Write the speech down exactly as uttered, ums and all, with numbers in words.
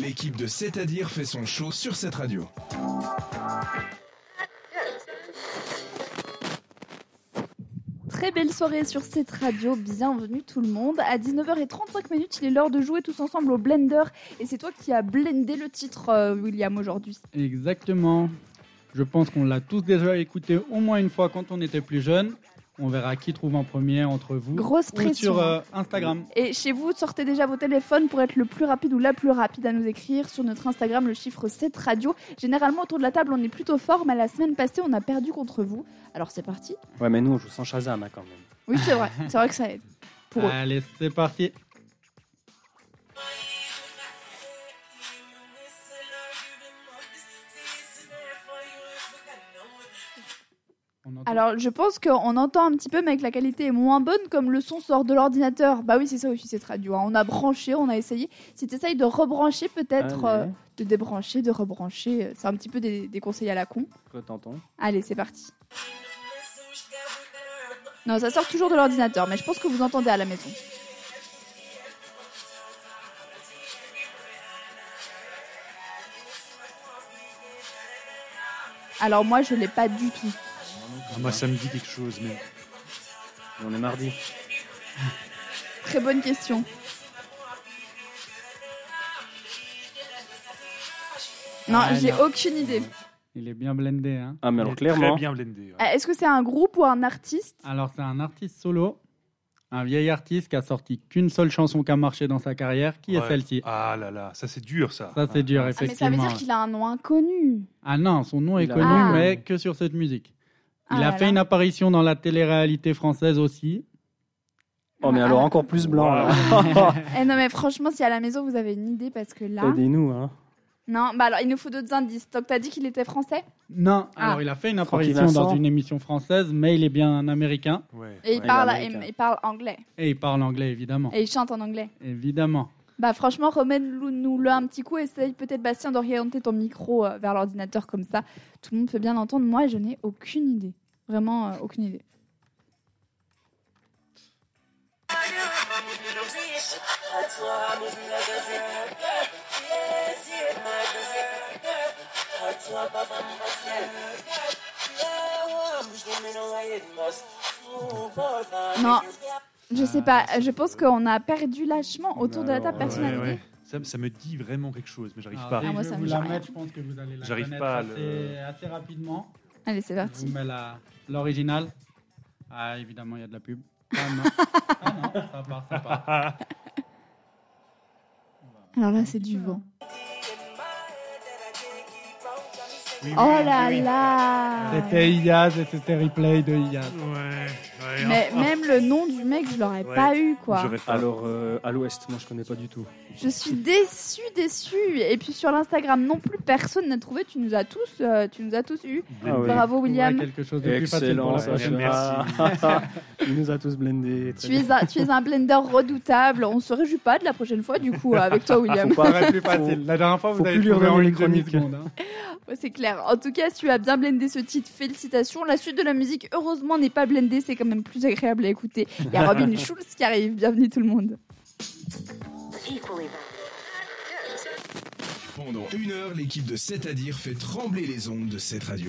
l'équipe de C'est-à-dire fait son show sur cette radio. Très belle soirée sur cette radio, bienvenue tout le monde. À dix-neuf heures trente-cinq minutes, il est l'heure de jouer tous ensemble au Blender. Et c'est toi qui as blendé le titre, euh, William, aujourd'hui. Exactement. Je pense qu'on l'a tous déjà écouté au moins une fois quand on était plus jeune. On verra qui trouve en premier entre vous. Grosse pression. Ou sur euh, Instagram. Et chez vous, sortez déjà vos téléphones pour être le plus rapide ou la plus rapide à nous écrire sur notre Instagram, le chiffre sept radio. Généralement, autour de la table, on est plutôt fort, mais la semaine passée, on a perdu contre vous. Alors, c'est parti. Ouais, mais nous, on joue sans Shazam, hein, quand même. Oui, c'est vrai. C'est vrai que ça aide. Pour eux. Allez, c'est parti. Alors, je pense qu'on entend un petit peu, mais que la qualité est moins bonne, comme le son sort de l'ordinateur. Bah oui, c'est ça aussi, cette radio. Hein. On a branché, on a essayé. Si tu essayes de rebrancher, peut-être, euh, de débrancher, de rebrancher, c'est un petit peu des, des conseils à la con. T'entends ? Allez, c'est parti. Non, ça sort toujours de l'ordinateur, mais je pense que vous entendez à la maison. Alors moi, je l'ai pas du tout. Ah, moi, ça me dit quelque chose, mais... On est mardi. Très bonne question. Non, Ah, j'ai non. aucune idée. Il est bien blendé. Hein. Ah, mais alors Il est clairement... Très bien blendé. Ouais. Euh, Est-ce que c'est un groupe ou un artiste ? Alors, c'est un artiste solo. Un vieil artiste qui a sorti qu'une seule chanson qui a marché dans sa carrière, qui Ouais. est celle-ci. Ah là là, ça c'est dur, ça. Ça, c'est dur, Ah, mais ça veut effectivement. dire qu'il a un nom inconnu. Ah non, son nom est Il a- connu, Ah. mais que sur cette musique. Il Ah a là fait là. une apparition dans la télé-réalité française aussi. Oh, mais alors encore plus blanc, là. Eh non, mais franchement, si à la maison vous avez une idée, parce que là. Aidez-nous, hein. Non, bah alors il nous faut d'autres indices. Donc t'as dit qu'il était français ? Non, Ah. alors il a fait une Francky apparition dans Vincent. une émission française, mais il est bien un américain. Ouais. Et il, Ouais, parle, il est américain. il, il parle anglais. Et il parle anglais, évidemment. Et il chante en anglais. Évidemment. Bah franchement, remets-nous-le un petit coup. Essaye peut-être, Bastien, d'orienter ton micro euh, vers l'ordinateur comme ça. Tout le monde peut bien l'entendre. Moi, je n'ai aucune idée. Vraiment, euh, aucune idée. Non, je sais pas. Je pense qu'on a perdu lâchement autour de la table. Personne n'a Ouais, d'idée. ouais. Ça, ça me dit vraiment quelque chose, mais j'arrive Alors, pas. dès Ah, que moi, je ça vais me vous dit la rien. mettre, je pense que vous allez la J'arrive connaître pas à assez, le- assez rapidement. Allez, c'est Je parti. vous mets la- l'original. Ah, évidemment, il y a de la pub. Ah non, ah, non ça part, ça part. Alors là, c'est du vent. Oui, oui, Oh oui, là oui. là. C'était Iyaz et c'était replay de Iyaz. Ouais, ouais. Mais enfin, même le nom du mec, je l'aurais Ouais. pas eu, quoi. j'aurais pas. Alors, euh, à l'ouest, moi, je connais pas du tout. Je suis déçue, déçue. Et puis sur l'Instagram non plus, personne n'a trouvé. Tu nous as tous, euh, tu nous as tous eu. Ah ouais. Bravo William. Trouver quelque chose de plus facile pour Excellent, la Sacha. prochaine fois. Il nous a tous blendés. Tu es, un, tu es un blender redoutable. On se réjouit pas de la prochaine fois, du coup, avec toi, William. Faut pas- Ça va être plus facile. La dernière fois, faut vous avez plus lui trouvé en redonner une les chroniques. demi-seconde. Hein. Ouais, c'est clair. En tout cas, si tu as bien blendé ce titre, félicitations. La suite de la musique, heureusement, n'est pas blendée. C'est quand même plus agréable à écouter. Il y a Robin Schulz qui arrive. Bienvenue tout le monde. Pendant une heure, l'équipe de C'est-à-dire fait trembler les ondes de cette radio.